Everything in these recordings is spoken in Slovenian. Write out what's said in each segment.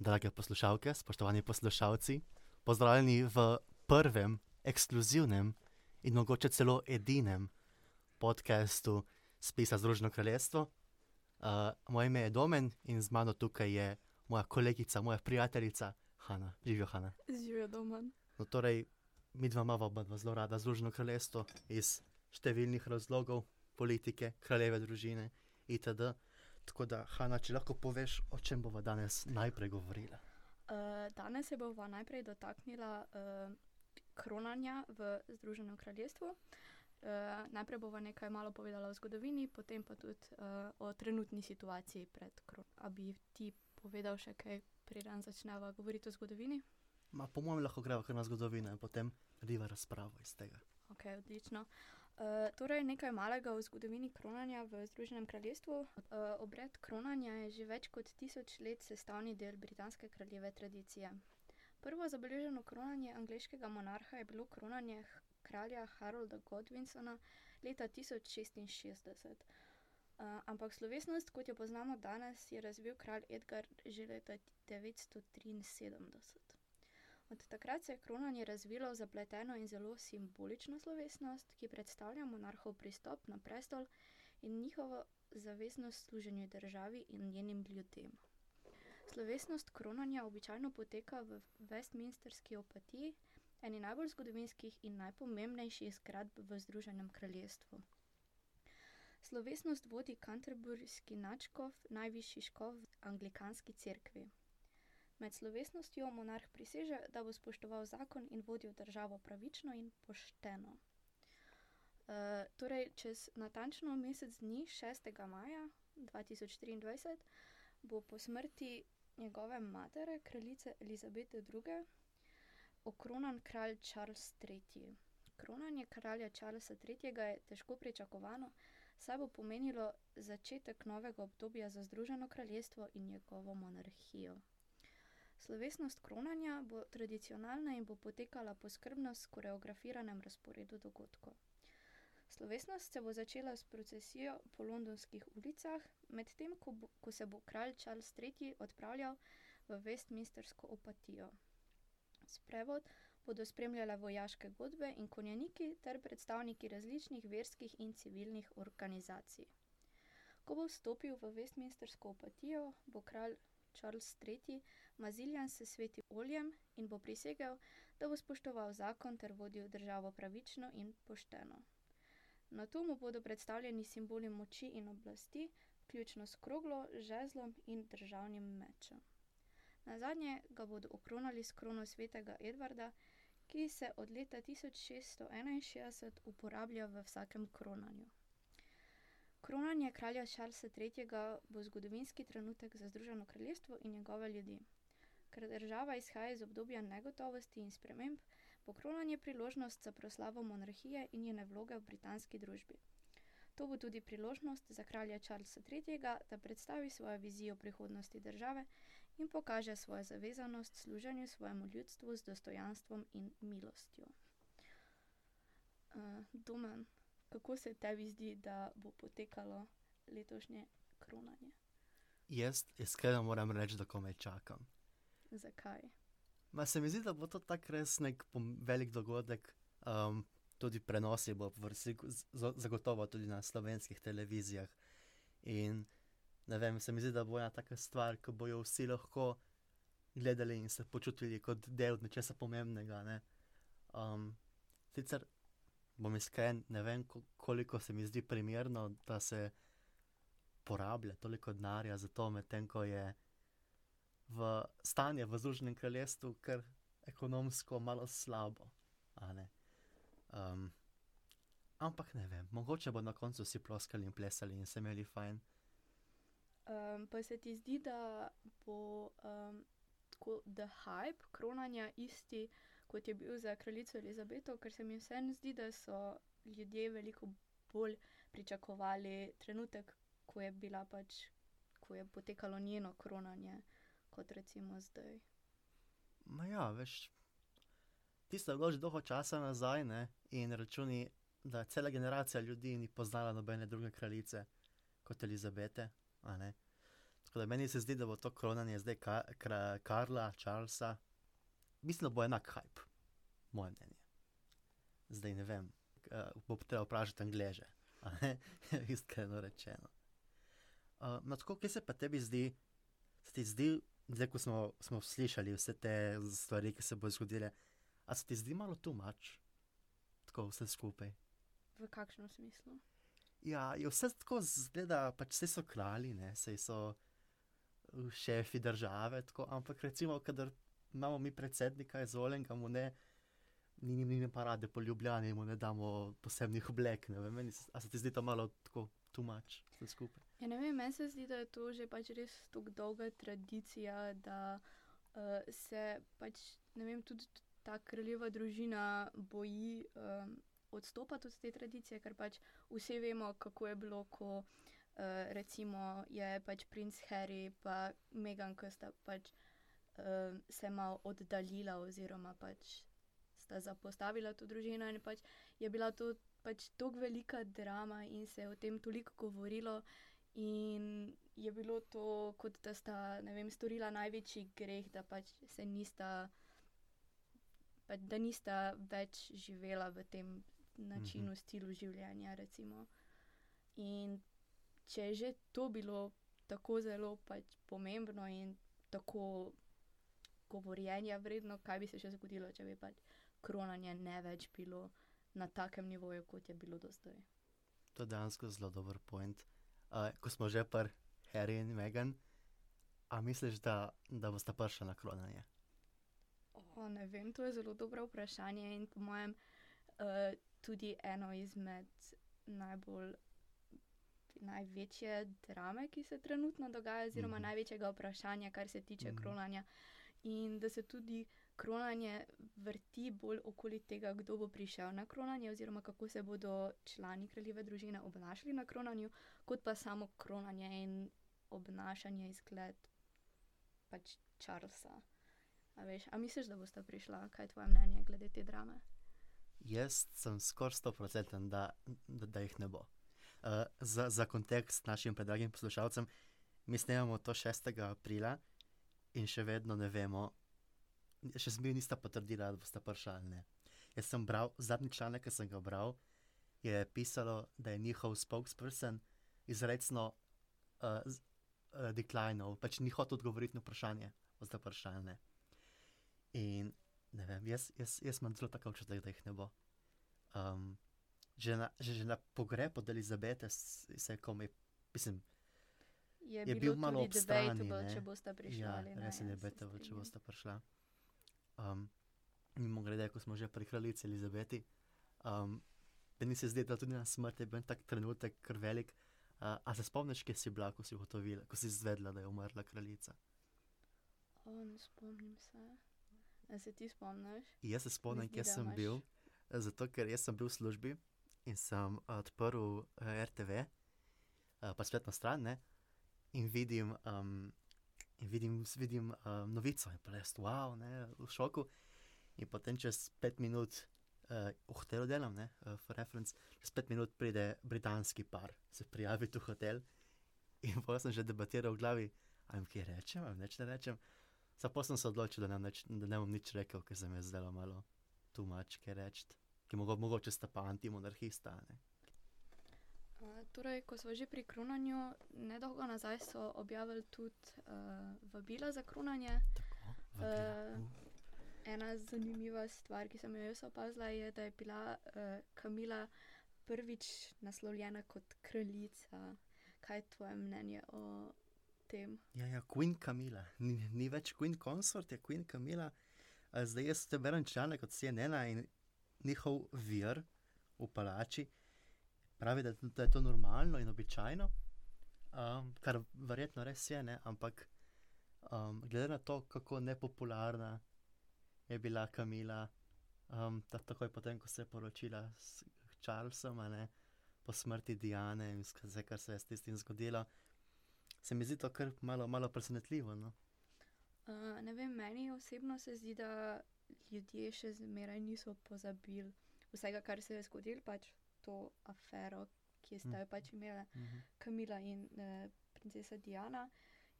Drage poslušalke, spoštovani poslušalci, pozdravljeni v prvem, ekskluzivnem in mogoče celo edinem podcastu Spisa Združeno kraljestvo. Moje ime je Domen in z mano tukaj je moja kolegica, moja prijateljica Hana. Živijo, Hana. Živijo, Domen. No, torej, midva imava oba zelo rada Združeno kraljestvo iz številnih razlogov, politike, kraljeve družine itd. Tako da, Hana, če lahko poveš, o čem bova danes najprej govorila. Danes se bova najprej dotaknila kronanja v Združenem kraljestvu. Najprej bova nekaj malo povedala o zgodovini, potem pa tudi o trenutni situaciji pred kronanjem. A bi ti povedal še kaj, preden začneva govoriti o zgodovini? Po mojem lahko greva kar na zgodovino in potem narediva razpravo iz tega. Ok, odlično. Torej nekaj malega o zgodovini kronanja v Združenem kraljestvu. Obred kronanja je že več kot 1000 let sestavni del britanske kraljeve tradicije. Prvo zabeleženo kronanje angleškega monarha je bilo kronanje kralja Harolda Godwinsona leta 1066. Ampak slovesnost, kot jo poznamo danes, je razvil kralj Edgar že leta 973. Od takrat se je kronanje razvilo v zapleteno in zelo simbolično slovesnost, ki predstavlja monarhov pristop na prestol in njihovo zaveznost služenju državi in njenim ljudem. Slovesnost kronanja običajno poteka v Westminsterski opatiji, eni najbolj zgodovinskih in najpomembnejših zgradb v Združenem kraljestvu. Slovesnost vodi canterburyski nadškof, najvišji škof v anglikanski cerkvi. Med slovesnostjo monarh priseže, da bo spoštoval zakon in vodil državo pravično in pošteno. Torej, čez natančno mesec dni, 6. maja 2023, bo po smrti njegove matere, kraljice Elizabete II., okronan kralj Charles III. Kronanje kralja Charlesa III. Je težko pričakovano, saj bo pomenilo začetek novega obdobja za Združeno kraljestvo in njegovo monarhijo. Slovesnost kronanja bo tradicionalna in bo potekala po skrbno skoreografiranem razporedu dogodkov. Slovesnost se bo začela s procesijo po londonskih ulicah, medtem ko se bo kralj Charles III. Odpravljal v Westminstersko opatijo. Sprevod bodo spremljale vojaške godbe in konjeniki ter predstavniki različnih verskih in civilnih organizacij. Ko bo vstopil v Westminstersko opatijo, bo kralj Charles III. Maziljan s svetim oljem in bo prisegel, da bo spoštoval zakon ter vodil državo pravično in pošteno. Nato mu bodo predstavljeni simboli moči in oblasti, vključno s kroglo, žezlom in državnim mečem. Nazadnje ga bodo okronali s krono svetega Edvarda, ki se od leta 1661 uporablja v vsakem kronanju. Kronanje kralja Charlesa III. Bo zgodovinski trenutek za Združeno kraljestvo in njegove ljudi. Ker država izhaja iz obdobja negotovosti in sprememb, bo kronanje priložnost za proslavo monarhije in njene vloge v britanski družbi. To bo tudi priložnost za kralja Charlesa III., da predstavi svojo vizijo prihodnosti države in pokaže svojo zavezanost služenju svojemu ljudstvu z dostojanstvom in milostjo. Domen, kako se tebi zdi, da bo potekalo letošnje kronanje? Jaz iskreno moram reči, da komaj čakam. Zakaj? Se mi zdi, da bo to tak res nek velik dogodek, tudi prenosi bo zagotovo tudi na slovenskih televizijah. In ne vem, se mi zdi, da bo ena taka stvar, ko bojo vsi lahko gledali in se počutili kot del nečesa pomembnega, ne. Sicer bom iskren, ne vem, koliko se mi zdi primerno, da se porablja toliko denarja za to, medtem ko je stanje v Združenem kraljestvu kar ekonomsko malo slabo, a ne. Ampak ne vem, mogoče bo na koncu vsi ploskali in plesali in se imeli fajn. Pa se ti zdi, da bo tako the hype kronanja isti, kot je bil za kraljico Elizabeto, ker se mi vseeno zdi, da so ljudje veliko bolj pričakovali trenutek, ko je potekalo njeno kronanje, kot recimo zdaj. Ja, veš, tisto je bilo že dolgo časa nazaj, ne, in računi, da cela generacija ljudi ni poznala nobene druge kraljice kot Elizabete, a ne. Tako Tako da meni se zdi, da bo to kronanje zdaj Karla, Charlesa, mislim, da bo enak hype, moje mnenje. Zdaj ne vem, bo treba vprašati Angleže, a ne, iskreno rečeno. No tako, kaj se pa tebi zdi, se ti zdi, zdaj ko smo slišali vse te stvari, ki se bo zgodile, a se ti zdi malo too much? Tako vse skupaj. V kakšnem smislu? Ja, je vse tako zgleda, pač vse so kralji, ne, saj so šefi države, tako, ampak recimo, kadar imamo mi predsednika izvoljenega, mu ni parade po Ljubljani, mu ne damo posebnih oblek, ne vem, a se ti zdi to malo tako too much vse skupaj? Ja, ne vem, meni se zdi, da je to že pač res tako dolga tradicija, da se pač, ne vem, tudi ta kraljeva družina boji odstopati od te tradicije, ker pač vsi vemo, kako je bilo, ko recimo je pač princ Harry pa Meghan, ko sta pač se malo oddaljila oziroma pač sta zapostavila to družino in pač je bila to pač toliko velika drama in se je o tem toliko govorilo in je bilo to, kot da sta, ne vem, storila največji greh, da pač se nista, pač, da nista več živela v tem načinu, stilu življenja, recimo. In če je že to bilo tako zelo pač pomembno in tako govorjenja vredno, kaj bi se še zgodilo, če bi pač kronanje ne več bilo na takem nivoju, kot je bilo do zdaj. To je dejansko zelo dober point. Ko smo že pri Harry in Meghan, a misliš, da bosta prišla na kronanje? Ne vem, to je zelo dobro vprašanje in po mojem tudi eno izmed največje drame, ki se trenutno dogaja, oziroma največjega vprašanja, kar se tiče kronanja. In da se tudi kronanje vrti bolj okoli tega, kdo bo prišel na kronanje, oziroma kako se bodo člani kraljeve družine obnašali na kronanju, kot pa samo kronanje in obnašanje, izgled pač Charlesa. A veš, a misliš, da bosta prišla? Kaj je tvoje mnenje glede te drame? Jaz sem skoraj 100%, da jih ne bo. Za kontekst našim predragim poslušalcem, mi snemamo to 6. aprila in še vedno ne vemo, še zmeraj nista potrdila, da bosta prišla ali ne. Jaz sem bral, zadnji članek, ki sem ga bral, je pisalo, da je njihov spokesperson izrecno declinal, pač ni hotel odgovoriti na vprašanje, bosta prišla ali ne. In ne vem, jaz imam zelo tako občutek, da jih ne bo. Že na pogreb od Elizabete se je komaj, mislim, je bil malo ob strani, ne. Če bosta prišla ali ne. Ja, res je debatable, če bosta prišla. Mimogrede, ko smo že pri kraljici Elizabeti, meni se zdi, da tudi na smrt je bil tak trenutek kar velik. A se spomniš, kje si bila, ko si ugotovila, ko si izvedela, da je umrla kraljica? Ne spomnim se. A se ti spomniš? Jaz se spomnim, kje sem bil, zato ker jaz sem bil v službi in sem odprl RTV, pa spletno stran, ne, in vidim novico in pa jaz, wow, ne, v šoku. In potem čez 5 minut, v hotelu delam, ne, for reference, čez 5 minut pride britanski par se prijaviti v hotel in potem sem že debatiral v glavi, a jim kaj rečem, a jim nič ne rečem. Potem sem se odločil, da ne bom nič rekel, ker se mi je zdelo malo too much kaj reči, ki mogoče sta pa antimonarhista, ne. Torej, ko smo že pri kronanju, nedolgo nazaj so objavili tudi vabila za kronanje. Tako, vabila. Ena zanimiva stvar, ki sem jo jaz opazila, je, da je bila Camilla prvič naslovljena kot kraljica. Kaj je tvoje mnenje o tem? Ja, Queen Camilla. Ni več Queen Consort, je Queen Camilla. Zdaj jaz te berem članek od CNN-a in njihov vir v palači pravi, da je to normalno in običajno, kar verjetno res je, ne, ampak glede na to, kako nepopularna je bila Camilla, takoj potem, ko se je poročila s Charlesom, a ne, po smrti Diane in vse, kar se je s tistim zgodilo, se mi zdi to kar malo presenetljivo, no. Ne vem, meni osebno se zdi, da ljudje še zmeraj niso pozabili vsega, kar se je zgodilo, pač to afero, ki sta jo pač imela Camilla in princesa Diana.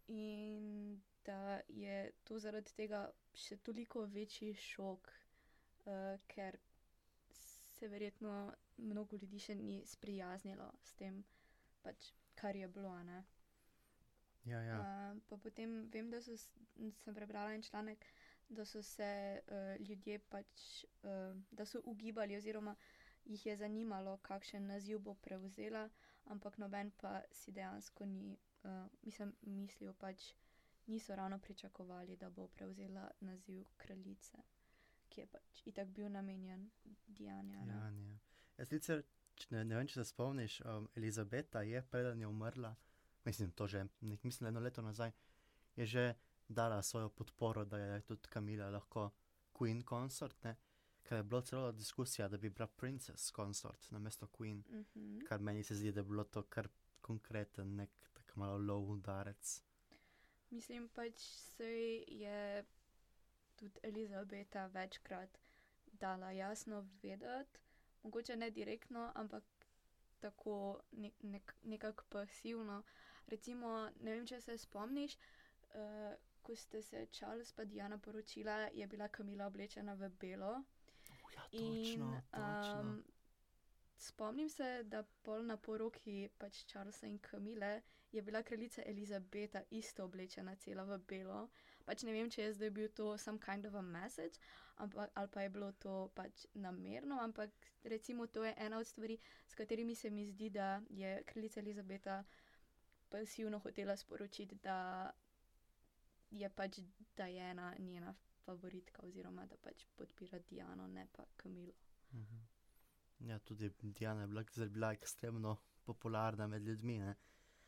in da je to zaradi tega še toliko večji šok, ker se verjetno mnogo ljudi še ni sprijaznilo s tem, pač, kar je bilo, a ne. Ja. Pa potem vem, da sem prebrala en članek, da so se ljudje pač, da so ugibali oziroma jih je zanimalo, kakšen naziv bo prevzela, ampak noben pa si dejansko ni, mislil pač, niso ravno pričakovali, da bo prevzela naziv kraljice, ki je pač itak bil namenjen Diani, a ne. Ja. Jaz sicer, ne vem, če se spomniš, Elizabeta je, preden je umrla, mislim, to že, mislim, 1 leto nazaj, je že dala svojo podporo, da je tudi Camilla lahko Queen consort, ne, ker je bila celo diskusija, da bi bila Princess consort namesto Queen, kar meni se zdi, da je bilo to kar konkreten, nek tak malo low udarec. Mislim pač, saj je tudi Elizabeta večkrat dala jasno vedeti, mogoče ne direktno, ampak tako nekako pasivno. Recimo, ne vem, če se spomniš, ko ste se Charles pa Diana poročila, je bila Camilla oblečena v belo. Ja, točno. Spomnim se, da pol na poroki pač Charlesa in Camille je bila kraljica Elizabeta isto oblečena cela v belo. Pač ne vem, če je zdaj bil to some kind of a message, ali pa je bilo to pač namerno, ampak recimo to je ena od stvari, s katerimi se mi zdi, da je kraljica Elizabeta pasivno hotela sporočiti, da je pač Diana njena favoritka oziroma da pač podpira Diano, ne pa Camillo. Ja, tudi Diana je bila ekstremno popularna med ljudmi, ne.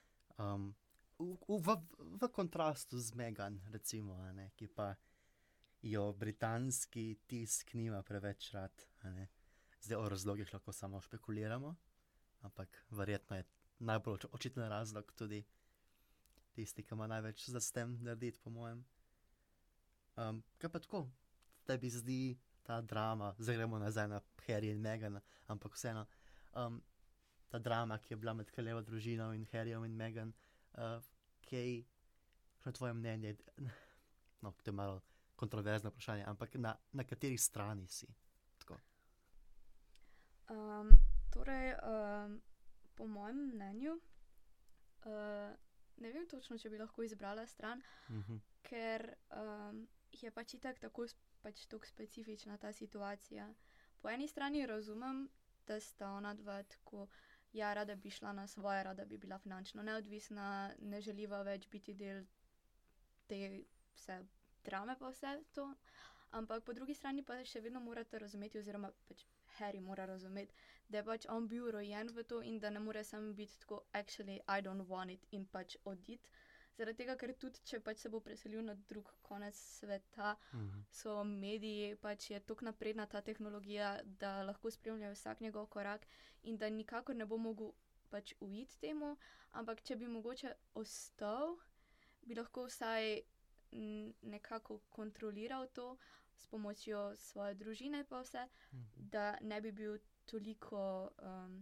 V kontrastu z Meghan, recimo, a ne, ki pa jo britanski tisk nima preveč rad, a ne. Zdaj o razlogih lahko samo špekuliramo, ampak verjetno je najbolj očiten razlog tudi tisti, ki ima največ za s tem narediti, po mojem. Kaj pa tako, tebi zdi ta drama, zdaj gremo nazaj na Harry in Meghan, ampak vseeno, ta drama, ki je bila med kraljevo družino in Harryjem in Meghan, kaj, kakšno je tvoje mnenje, no, to je malo kontroverzno vprašanje, ampak na kateri strani si? Tako. Torej, po mojem mnenju, ne vem točno, če bi lahko izbrala stran, ker je pač itak tako pač toliko specifična ta situacija. Po eni strani razumem, da sta onadva tako, ja, rada bi šla na svoje, rada bi bila finančno neodvisna, ne želiva več biti del te vse drame pa vse to, ampak po drugi strani pa še vedno morate razumeti, oziroma pač Harry mora razumeti, da je pač on bil rojen v to in da ne more samo biti tako actually I don't want it in pač oditi. Zaradi tega, ker tudi, če pač se bo preselil na drug konec sveta, so mediji, pač je toliko napredna ta tehnologija, da lahko spremljajo vsak njegov korak in da nikakor ne bo mogel pač uiti temu, ampak če bi mogoče ostal, bi lahko vsaj nekako kontroliral to s pomočjo svoje družine pa vse, da ne bi bil toliko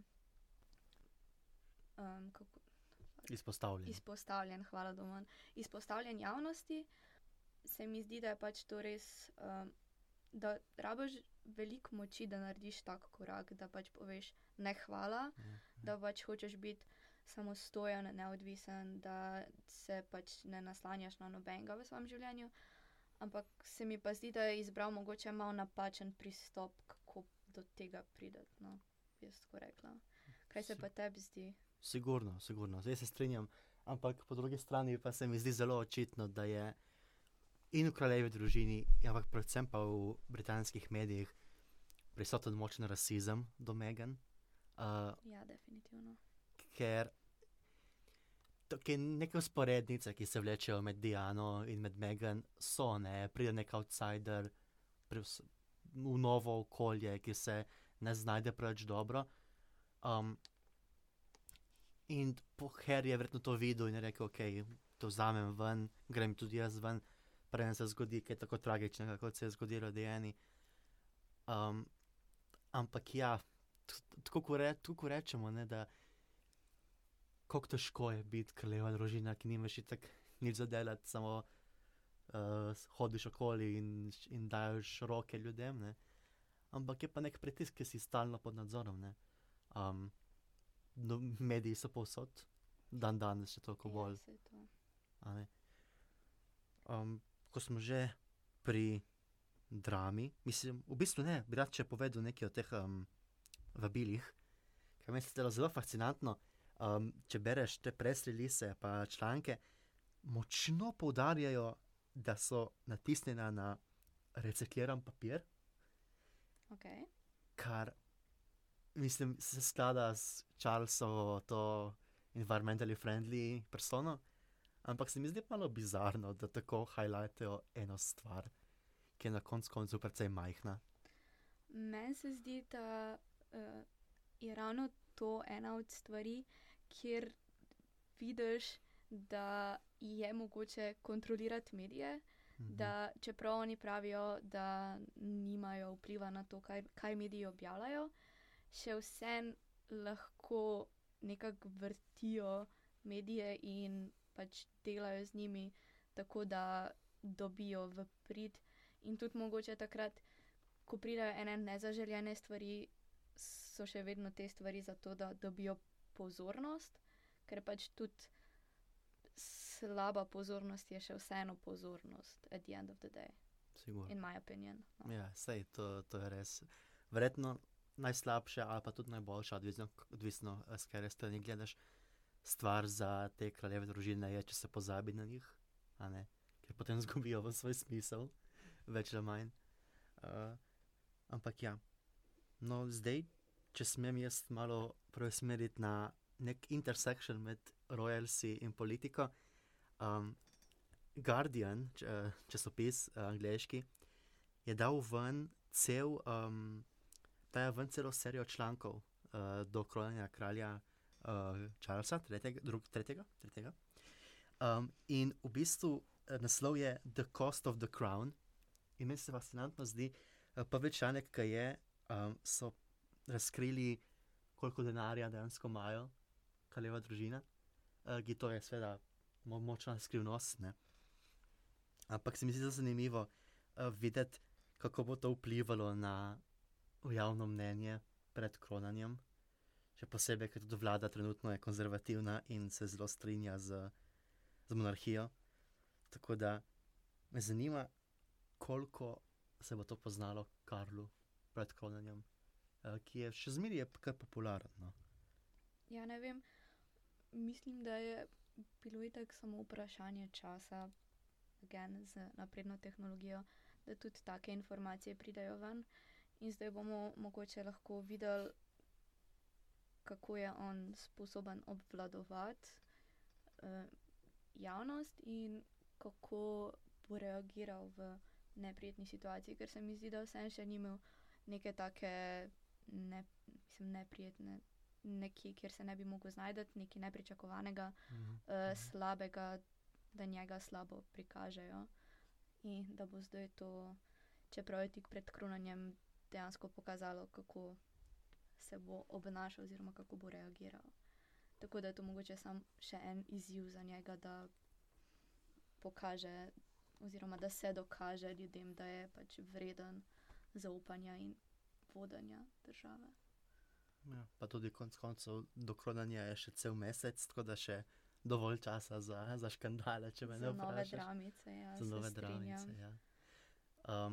izpostavljen, hvala Domen, izpostavljen javnosti. Se mi zdi, da je pač to res, da rabiš veliko moči, da narediš tak korak, da pač poveš ne hvala, da pač hočeš biti samostojen, neodvisen, da se pač ne naslanjaš na nobenega v svojem življenju, ampak se mi pa zdi, da je izbral mogoče malo napačen pristop, kako do tega prideti, no, bi jaz tako rekla. Kaj se pa tebi zdi? Sigurno, zdaj se strinjam, ampak po drugi strani pa se mi zdi zelo očitno, da je in v kraljevi družini, ampak predvsem pa v britanskih medijih prisoten močen rasizem do Meghan. Ja, definitivno. Ker neke vzporednice, ki se vlečejo med Diano in med Meghan, so, ne, pride nek outsider v novo okolje, ki se ne znajde preveč dobro. In Harry je verjetno to videl in je rekel, okej, to vzamem ven, grem tudi jaz ven, preden se zgodi kaj tako tragičnega, kot se je zgodilo Diani. Ampak ja, tako ko rečemo, ne, da koliko težko je biti kraljeva družina, ki nimaš itak nič zadelati, samo hodiš okoli in daješ roke ljudem, ne. Ampak je pa nek pritisk, ki si stalno pod nadzorom, ne. No, mediji so povsod, danes še toliko bolj, Ja, saj to. a ne. Ko smo že pri drami, mislim, v bistvu ne, bi rad še povedal nekaj o teh vabilih, ker meni se zdelo zelo fascinantno. Če bereš te press release pa članke, močno poudarjajo, da so natisnjena na recikliran papir, Ok. kar, mislim, se sklada s Charlesovo to environmentally friendly persono, ampak se mi zdi malo bizarno, da tako highlightajo eno stvar, ki je na koncu precej majhna. Meni se zdi, da je ravno to ena od stvari, kjer vidiš, da je mogoče kontrolirati medije, da čeprav oni pravijo, da nimajo vpliva na to, kaj mediji objavljajo, še vseeno lahko nekako vrtijo medije in pač delajo z njimi tako, da dobijo v prid. In tudi mogoče takrat, ko pridejo ene nezaželjene stvari, so še vedno te stvari zato, da dobijo pozornost, ker pač tudi slaba pozornost je še vseeno pozornost at the end of the day, Sigurno. in my opinion. No. Ja, sej, to je res. Verjetno najslabše ali pa tudi najboljša, odvisno s katere strani gledaš, stvar za te kraljeve družine je, če se pozabi na njih, a ne, ker potem zgubijo v svoj smisel, več ali manj. Ampak ja, no zdaj, če smem jaz malo preusmeriti na nek intersection med royalsi in politiko, Guardian, časopis angleški, je dal ven celo serijo člankov do kronanja kralja Charlesa tretjega. In v bistvu naslov je The Cost of the Crown. In meni se fascinantno zdi, prvi članek, ki je, so razkrili, koliko denarja dejansko imajo kraljeva družina, ki to je seveda močna skrivnost, ne. Ampak se mi zdi zelo zanimivo videti, kako bo to vplivalo na javno mnenje pred kronanjem. Še posebej, ker tudi vlada trenutno je konzervativna in se zelo strinja z monarhijo. Tako da me zanima, koliko se bo to poznalo Karlu pred kronanjem, ki je še zmeraj kar popularen, no. Ja, ne vem, mislim, da je bilo itak samo vprašanje časa, again, z napredno tehnologijo, da tudi take informacije pridejo ven. In zdaj bomo mogoče lahko videli, kako je on sposoben obvladovati javnost in kako bo reagiral v neprijetni situaciji, ker se mi zdi, da vseeno še ni imel neke take neprijetne, nekje, kjer se ne bi mogel znajti, nekaj nepričakovanega, slabega, da njega slabo prikažejo. In da bo zdaj to, čeprav je tik pred kronanjem, dejansko pokazalo, kako se bo obnašal oziroma kako bo reagiral. Tako da je to mogoče samo še en izziv za njega, da pokaže oziroma da se dokaže ljudem, da je pač vreden zaupanja in vodenja države. Ja, pa tudi konec koncev do kronanja je še cel mesec, tako da še dovolj časa za škandale, če me ne Za nove vprašaš. dramice, ja, Za nove se strinjam. dramice, ja.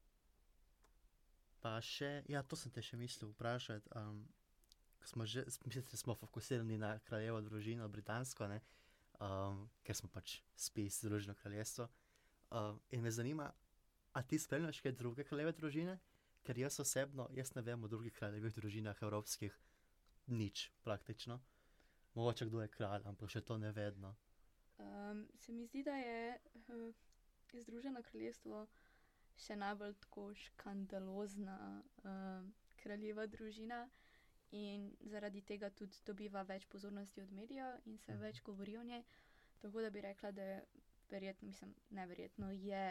Pa še, ja, to sem te še mislil vprašati, ko smo že, mislim, da smo fokusirani na kraljevo družino britansko, ne, ker smo pač spis Združeno kraljestvo. In me zanima, a ti spremljaš kaj druge kraljeve družine? Ker jaz osebno, jaz ne vem o drugih kraljevih družinah evropskih nič praktično. Mogoče kdo je kralj, ampak še to ne vedno. Se mi zdi, da je Združeno kraljestvo še najbolj tako škandalozna kraljeva družina in zaradi tega tudi dobiva več pozornosti od medijev in se več govori o njej. Tako da bi rekla, da je verjetno, mislim, neverjetno je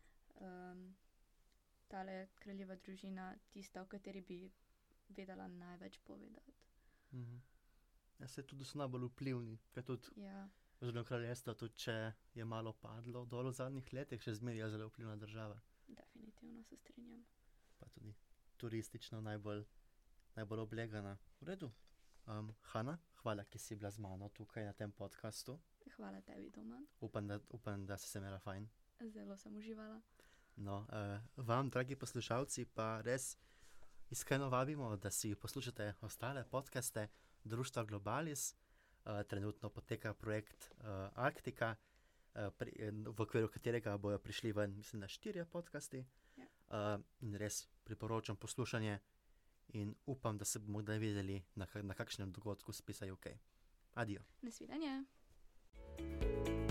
tale kraljeva družina tista, o kateri bi vedela največ povedati. Ja, se tudi so najbolj vplivni, ker tudi Ja, Združeno kraljestvo, tudi če je malo padlo dol v zadnjih letih, še zmeraj je zelo vplivna država. Definitivno se strinjam. Pa tudi turistično najbolj oblegana. V redu. Hana, hvala, ki si bila z mano tukaj na tem podkastu. Hvala tebi, Domen. Upam, da si se imela fajn. Zelo sem uživala. No, vam, dragi poslušalci, pa res iskreno vabimo, da si poslušate ostale podcaste Društva Globalis. Trenutno poteka projekt Arktika, v okviru katerega bojo prišli ven, mislim, na 4 podcasti. Ja. In res priporočam poslušanje in upam, da se bomo kdaj videli na kakšnem dogodku Spisa UK. Adijo. Nasvidenje.